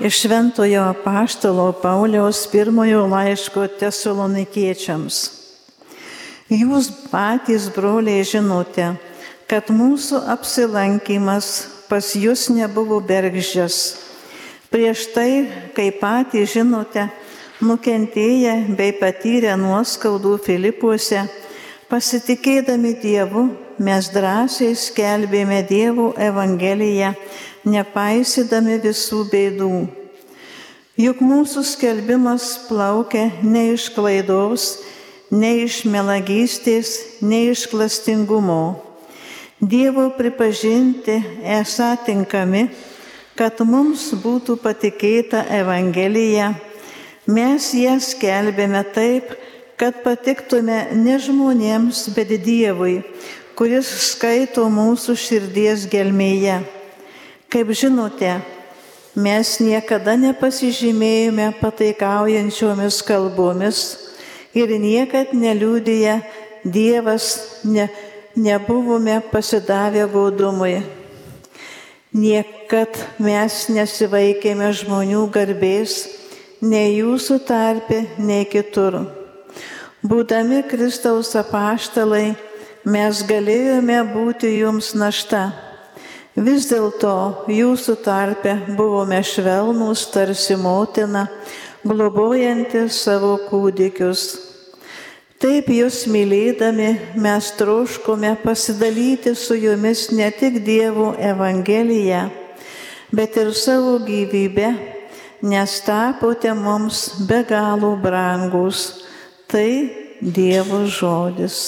Iš Šventojo apaštalo Pauliaus pirmojo laiško Tesalonikiečiams. Jūs patys, broliai, žinote, kad mūsų apsilankymas pas jūs nebuvo bergždžias. Prieš tai, kaip patys žinote, nukentėję bei patyrę nuoskaudų Filipuose, pasitikėdami Dievu, mes drąsiai skelbėme Dievo evangeliją, nepaisydami visų bėdų. Juk mūsų skelbimas plaukia ne iš klaidos, ne iš melagystės, ne iš klastingumo. Dievo pripažinti esą tinkami, kad mums būtų patikėta evangelija. Mes ją skelbėme taip, kad patiktume ne žmonėms, bet Dievui, kuris skaito mūsų širdies gelmėje. Kaip žinote, mes niekada nepasižymėjome pataikaujančiomis kalbomis ir niekad neliudiję Dievas nebuvome pasidavę godumui. Niekad mes nesivaikėme žmonių garbės, nei jūsų tarpe, nei kitur. Būdami Kristaus apaštalai, mes galėjome būti jums našta. Vis dėlto jūsų tarpe buvome švelnūs tarsi motina, globojanti savo kūdikius. Taip jūs mylėdami, mes troškome pasidalyti su jumis ne tik Dievo evangeliją, bet ir savo gyvybę, nes tapote mums be galo brangus. Tai Dievo žodis.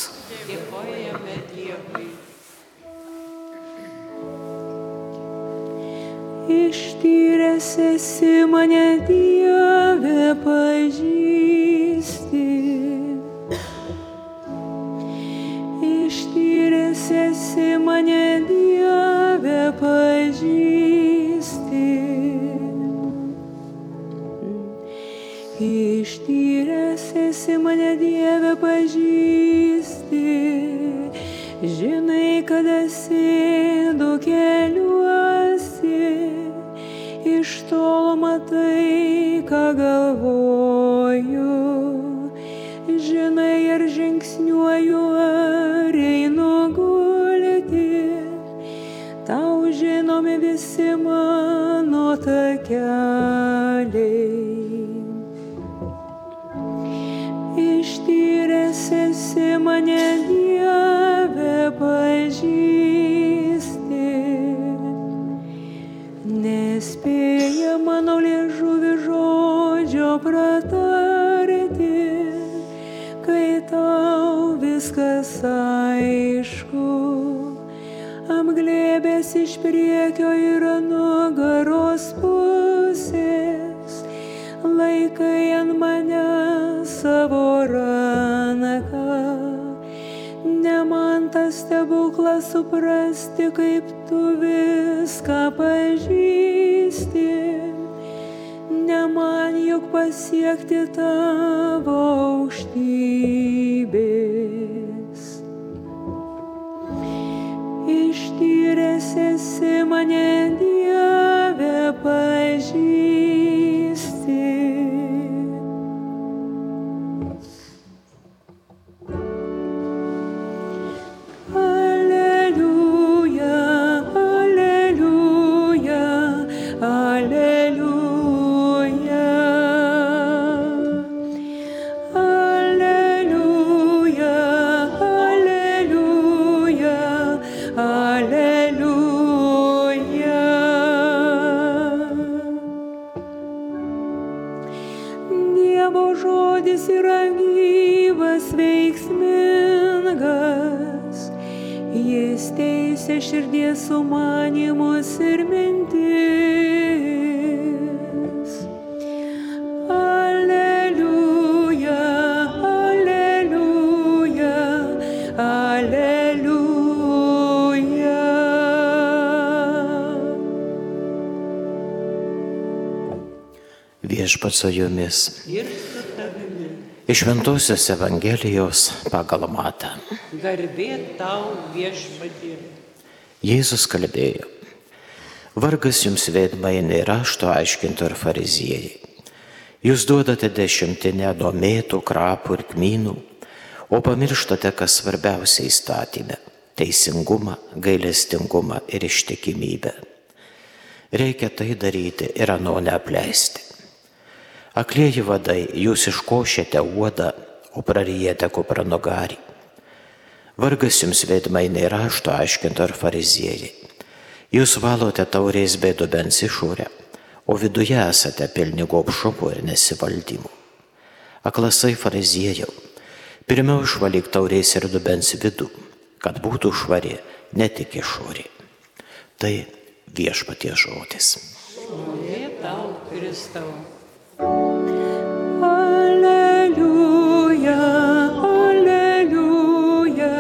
Ištyręs esi mane, Dieve, pažįsti. Ištyręs esi mane, Dieve, pažįsti. Ištyręs esi mane, Dieve, pažįsti. Žinai, kad sėdu keliuosi, iš tolo matai, ką galvoju. Žinai, ar žingsniuoju, ar einu gulti, tau žinomi visi mano takeliai. Ištyręs esi mane, Dieve, pažįsti. Nespėja mano liežuvį žodžio pratarti, kai tau viskas aišku. Apglėbęs iš priekio ir nugaros pusės, laikai ant mane savo ranką. Ne man tas stebuklas suprasti, kaip tu viską pažįsti. Ne man juk pasiekti tavo aukštybės. Ištyręs esi mane, Dieve, pažįsti. Širdies sumanymus ir mintis. Aleliuja, aleliuja, aleliuja. Viešpats su jumis. Iš Šventosios Evangelijos pagal Matą. Garbė tau, Viešpatie. Jėzus kalbėjo: Vargas jums veidmainiai, rašto aiškintojai ir fariziejai. Jūs duodate dešimtinę nuo mėtų, krapų ir kmynų, o pamirštate, kas svarbiausia įstatyme - teisingumą, gailestingumą ir ištikimybę. Reikia tai daryti ir ano neapleisti. Aklieji vadai, jūs iškošėte uodą, o prarijėte kupranugarį. Vargas jums veidmainiai, rašto aiškintojai ir fariziejai. Jūs valote taurės bei dubens išorę, o viduje esate pilni gobšumo ir nesivaldymų. Aklasai fariziejau, pirmiau išvalyk taurės ir dubens vidų, kad būtų švari ne tik išorė. Tai Viešpaties žodis. Šlovė tau, Kristau. Aleliuja, aleliuja,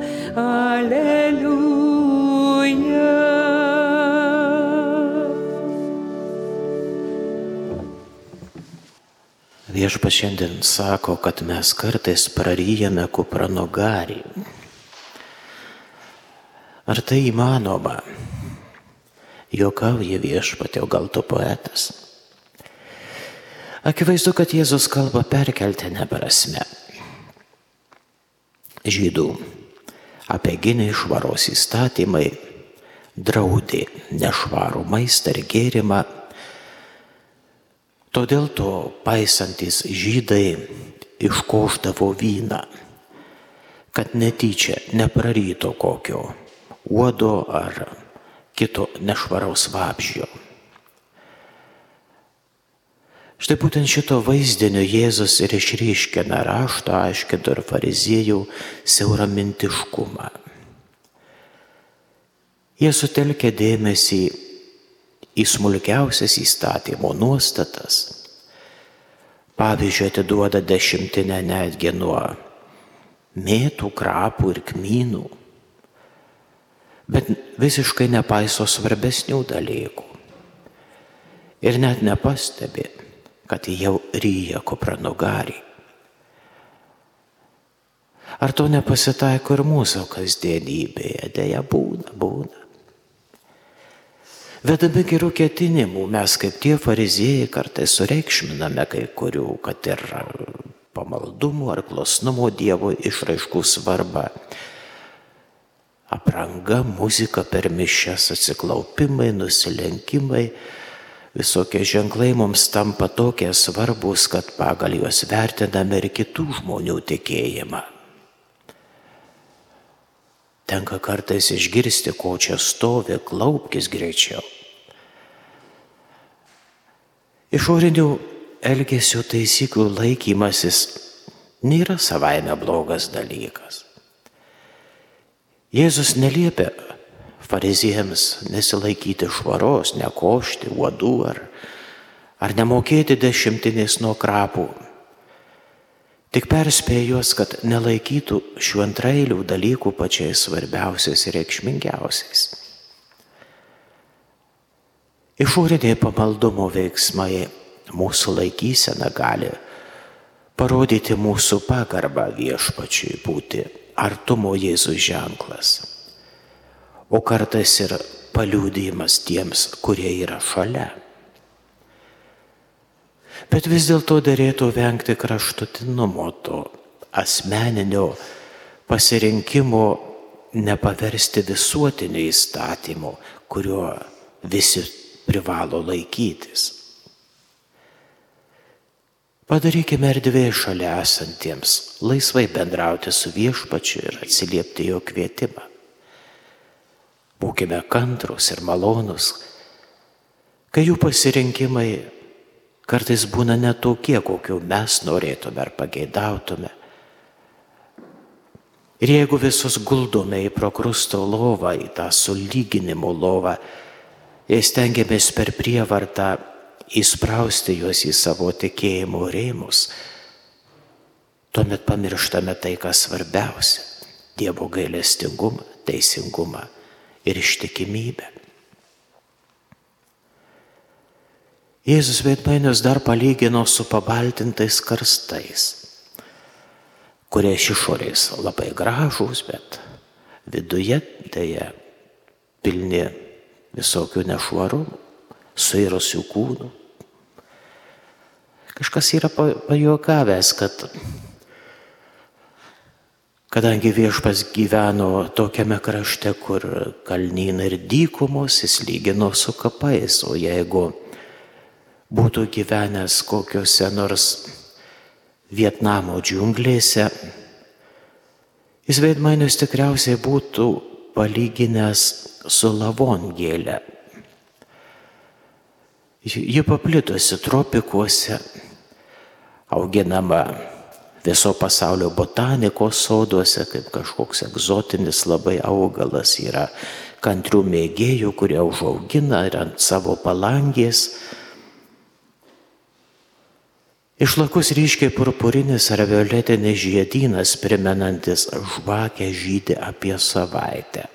aleliuja. Viešpats šiandien sako, kad mes kartais praryjame kupranugarį. Ar tai įmanoma? Juokauja Viešpatie, o gal tu poetas? Akivaizdu, kad Jėzus kalba perkeltine prasme. Žydų apeiginiai švaros įstatymai draudė nešvarų maistą ir gėrimą. Todėl to paisantis žydai iškošdavo vyną, kad netyčia nepraryto kokio uodo ar kito nešvaraus vabzdžio. Štai būtent šito vaizdinio Jėzus ir išryškina rašto aiškintojų ir fariziejų siauramintiškumą. Jie sutelkia dėmesį į smulkiausias įstatymo nuostatas. Pavyzdžiui, atiduoda dešimtinę netgi nuo mėtų, krapų ir kmynų, bet visiškai nepaiso svarbesnių dalykų. Ir net nepastebi, kad jau ryja kupranugarį. Ar to nepasitaiko ir mūsų kasdienybėje? Deja, būna. Vedami gerų ketinimų, mes kaip tie fariziejai kartais sureikšminame kai kurių, kad ir pamaldumo ar klusnumo Dievo išraiškų svarbą. Apranga, muzika per mišias, atsiklaupimai, nusilenkimai, visokie ženklai mums tampa tokie svarbus, kad pagal juos vertiname ir kitų žmonių tikėjimą. Tenka kartais išgirsti, ko čia stovi, klaupkis greičiau. Išorinių elgesio taisyklių laikymasis nėra savaime blogas dalykas. Jėzus neliepia fariziejams nesilaikyti švaros, nekošti uodų ar nemokėti dešimtinės nuo krapų. Tik perspėja juos, kad nelaikytų šių antraeilių dalykų pačiais svarbiausiais ir reikšmingiausiais. Išoriniai pamaldumo veiksmai mūsų laikysena gali parodyti mūsų pagarbą Viešpačiui, būti artumo Jėzui ženklas, o kartais ir paliudijimas tiems, kurie yra šalia. Bet vis dėlto derėtų vengti kraštutinumo, to asmeninio pasirinkimo nepaversti visuotiniu įstatymu, kuriuo visi privalo laikytis. Padarykime erdvę šalia esantiems, laisvai bendrauti su Viešpačiu ir atsiliepti jo kvietimą. Būkime kantrūs ir malonūs, kai jų pasirinkimai kartais būna ne tokie, kokių mes norėtume ar pageidautume. Ir jeigu visus guldome į prokrusto lovą, į tą sulyginimo lovą, jei stengiamės per prievartą įsprausti juos į savo tikėjimo rėmus, tuomet pamirštame tai, kas svarbiausia – Dievo gailestingumą, teisingumą ir ištikimybę. Jėzus veidmainius dar palygino su pabaltintais karstais, kurie iš išorės labai gražūs, bet viduje deja pilni visokių nešvarumų, suirusių kūnų. Kažkas yra pajuokavęs, kad kadangi viešpats gyveno tokiame krašte, kur kalnynai ir dykumos, jis lygino su kapais, o jeigu būtų gyvenęs kokiuose nors Vietnamo džiunglėse, jis veidmainius tikriausiai būtų palyginęs su lavongėle. Ji paplitusi tropikuose, auginama viso pasaulio botanikos soduose, kaip kažkoks egzotinis labai augalas. Yra kantrių mėgėjų, kurie užaugina ir ant savo palangės. Išlakus ryškiai purpurinis ar violetinis žiedynas, primenantis žvakę žydi apie savaitę.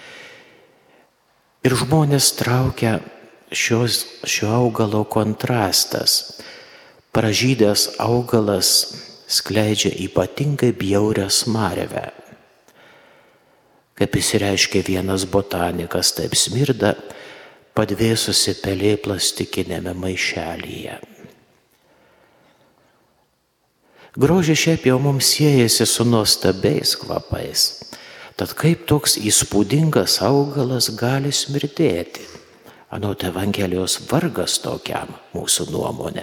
Ir žmonės traukia šio augalo kontrastas. Pražydęs augalas skleidžia ypatingai bjaurią smarvę. Kaip išsireiškė vienas botanikas, taip smirda padvėsusi pelė plastikinėme maišelyje. Grožis šiaip jau mums siejasi su nuostabiais kvapais. Tad kaip toks įspūdingas augalas gali smirdėti? Anot Evangelijos vargas tokiam, mūsų nuomonė.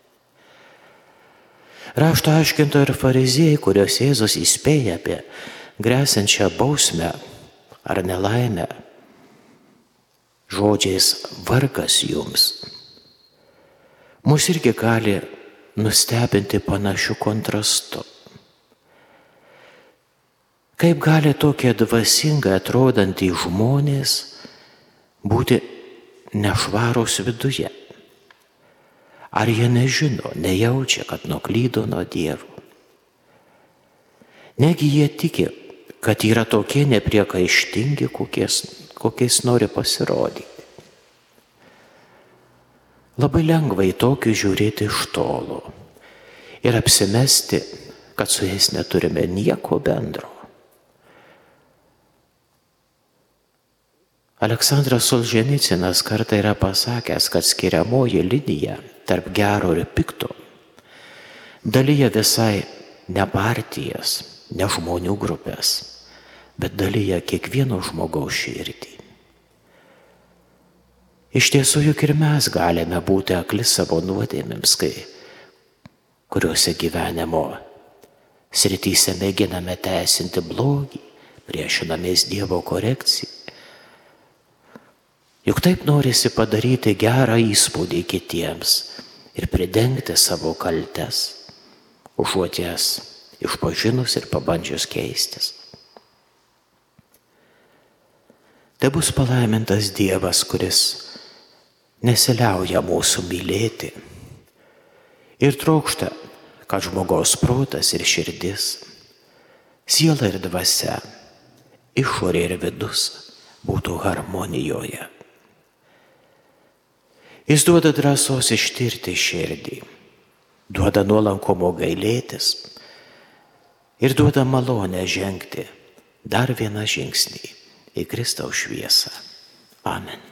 Rašto aiškintojai ir fariziejai, kurios Jėzus įspėja apie gresiančią bausmę ar nelaimę, žodžiais vargas jums, mus irgi gali nustebinti panašiu kontrastu. Kaip gali tokie dvasingai atrodantys žmonės būti nešvarūs viduje? Ar jie nežino, nejaučia, kad nuklydo nuo Dievo? Negi jie tiki, kad yra tokie nepriekaištingi, kokiais nori pasirodyti. Labai lengva į tokius žiūrėti iš tolo ir apsimesti, kad su jais neturime nieko bendro. Aleksandras Solženicinas kartą yra pasakęs, kad skiriamoji linija tarp gero ir pikto dalyja visai ne partijas, ne žmonių grupės, bet dalyja kiekvieno žmogaus širdį. Iš tiesų juk ir mes galime būti akli savo nuodėmėms, kuriuose gyvenimo srityse mėginame teisinti blogį, priešinamės Dievo korekcijai. Juk taip norisi padaryti gerą įspūdį kitiems ir pridengti savo kaltes, užuot jas išpažinus ir pabandžius keistis. Tai bus palaimintas Dievas, kuris nesiliauja mūsų mylėti ir trokšta, kad žmogaus protas ir širdis, siela ir dvasia, išorė ir vidus būtų harmonijoje. Jis duoda drąsos ištirti širdį, duoda nuolankumo gailėtis ir duoda malonę žengti dar vieną žingsnį į Kristaus šviesą. Amen.